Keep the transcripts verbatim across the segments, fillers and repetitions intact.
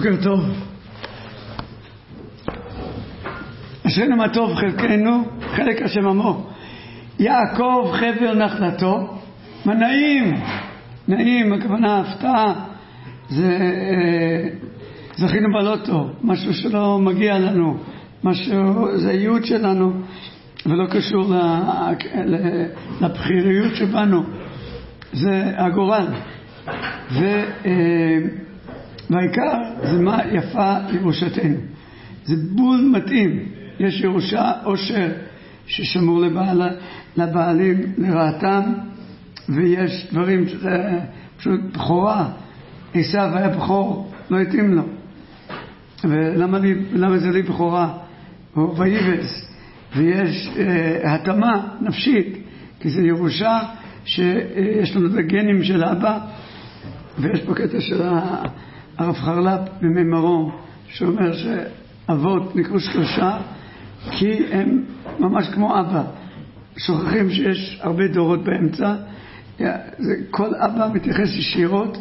בוקר טוב. אשרינו מה טוב חלקנו, חלק השם עמו. יעקב חבל נחלתו. מה נעים, נעים, הכוונה הפתעה. זה זכינו בלוטו, משהו שלא מגיע לנו, משהו, זה הייעוד שלנו, ולא קשור לבחיריות שבנו. זה הגורל. והעיקר זה מה יפה ירושתנו. זה בול מתאים. יש ירושה עושר ששמור לבעל, לבעלים לרעתם, ויש דברים שזה פשוט בחורה. עשיו היה בחור, לא התאים לו. ולמה לי, למה זה לי בחורה? או ויבס. ויש אה, התאמה נפשית, כי זה ירושה שיש לנו את הגנים של אבא, ויש פה קטע של הרב חרל"פ בימי מרום, שאומר שאבות נקראו שלושה, כי הם ממש כמו אבא. שוכחים שיש הרבה דורות באמצע. זה, כל אבא מתייחס ישירות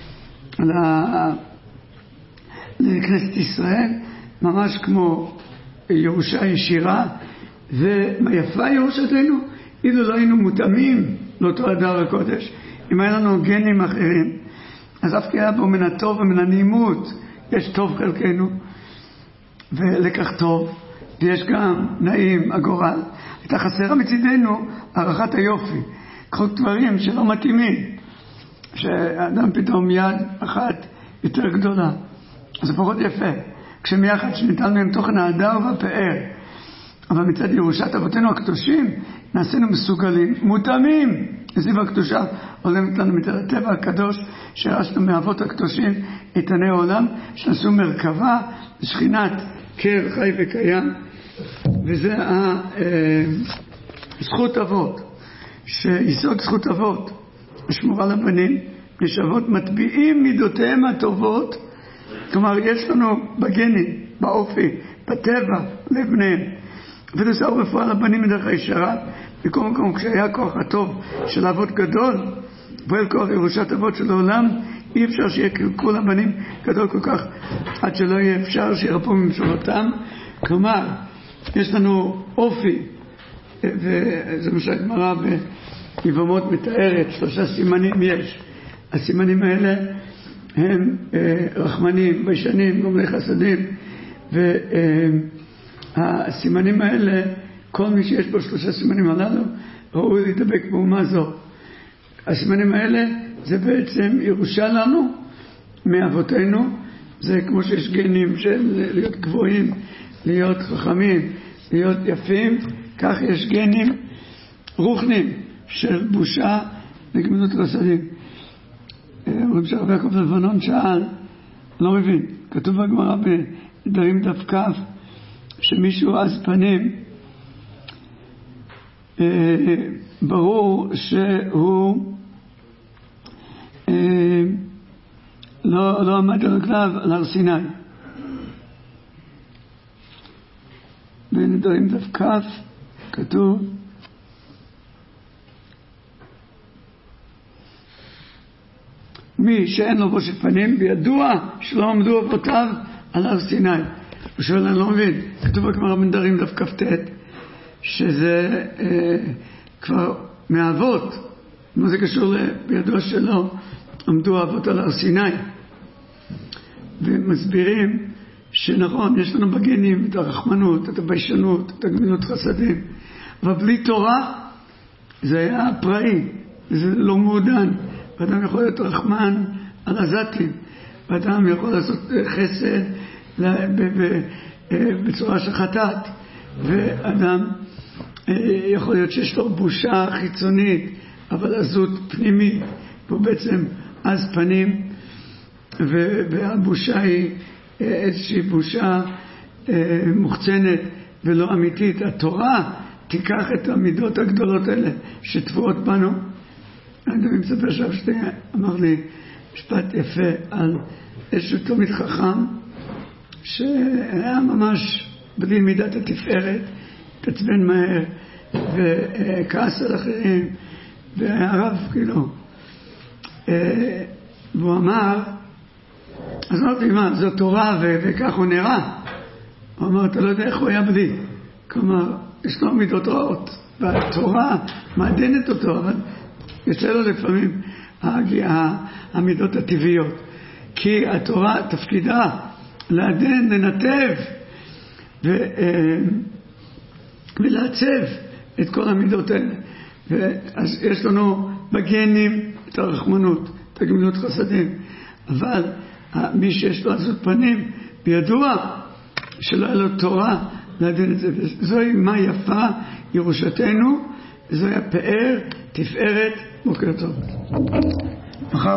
לכנסת ישראל, ממש כמו ירושה ישירה. ומה יפה ירושתנו? אילו לא היינו מותאמים לאותו הדר הקודש, אם היה לנו גנים אחרים, אז אף כי היה בו מן הטוב ומן הנעימות. יש טוב חלקנו ולקח טוב, ויש גם נעים הגורל. הייתה חסרה מצידנו הערכת היופי. קחו דברים שלא מתאימים, שאדם פתאום יד אחת יותר גדולה, זה פחות יפה. כשמיחד שניתן מהם תוכן ההדר והפאר. אבל מצד ירושת אבותינו הקדושים נעשינו מסוגלים, מותאמים. זיו הקדושה עולמת לנו מצד הטבע הקדוש שרשנו מאבות הקדושים איתני העולם, שנעשו מרכבה לשכינת קר חי וקיים. וזה זכות אבות, שיסוד זכות אבות שמורה לבנים. יש אבות מטביעים מידותיהם הטובות, כלומר יש לנו בגנים, באופי, בטבע, לבניהם. וזה הוא בפועל הבנים מדרך הישרה. בכל מקום כשהיה כוח הטוב של אבות גדול, ואל כוח ירושת אבות של העולם, אי אפשר שיהיה כל הבנים גדול כל כך, עד שלא יהיה אפשר שירפו ממשולתם. כלומר, יש לנו אופי, וזה מה שהגמרא ביבמות מתארת, שלושה סימנים יש. הסימנים האלה הם רחמנים, ביישנים, גומלי חסדים, ו... הסימנים האלה, כל מי שיש בו שלושה סימנים הללו, ראוי להתדבק באומה זו. הסימנים האלה זה בעצם ירושה לנו מאבותינו. זה כמו שיש גנים של להיות גבוהים, להיות חכמים, להיות יפים, כך יש גנים רוחנים של בושה לגמילות חסדים. אומרים שהרב יעקב לבנון שאל, לא מבין, כתוב בגמרא בנדרים דף כ' שמישהו אז פנים, אה, ברור שהוא אה, לא, לא עמד על רגליו על הר סיני. בנדרים דף כ' כתוב מי שאין לו בושת פנים, בידוע שלא עמדו אבותיו על הר סיני. הוא שואל, אני לא מבין, כתוב בגמרא בנדרים דף כ"ט, שזה אה, כבר מהאבות. מה זה קשור בידוע שלא עמדו אבות על הר סיני? ומסבירים שנכון, יש לנו בגנים את הרחמנות, את הביישנות, את הגמילות חסדים, אבל בלי תורה זה היה פראי, זה לא מעודן. ואדם יכול להיות רחמן על הזתים, ואדם יכול לעשות חסד בצורה של חטאת, ואדם יכול להיות שיש לו בושה חיצונית אבל עזות פנימית, והוא בעצם עז פנים, והבושה היא איזושהי בושה מוחצנת ולא אמיתית. התורה תיקח את המידות הגדולות האלה שטבועות בנו. אני מספר שאבשתי אמר לי משפט יפה על איזשהו תלמיד חכם שהיה ממש בלי מידת התפארת, תצבן מהר וכעס על אחרים, והרב כאילו והוא אמר אז אמרתי, מה, זו תורה ו- וכך הוא נראה? הוא אמר, אתה לא יודע איך הוא היה בלי. כלומר, יש לו מידות רעות, והתורה מעדנת אותו, אבל יוצא לו לפעמים המידות הטבעיות. כי התורה תפקידה לעדן, לנתב ו, ולעצב את כל המידות האלה. אז יש לנו בגנים את הרחמנות, את הגמילות חסדים, אבל מי שיש לו עזות פנים בידוע שלא היה לו תורה לעדן את זה. זוהי מה יפה ירושתנו, זוהי הפאר, תפארת, בוקר טוב.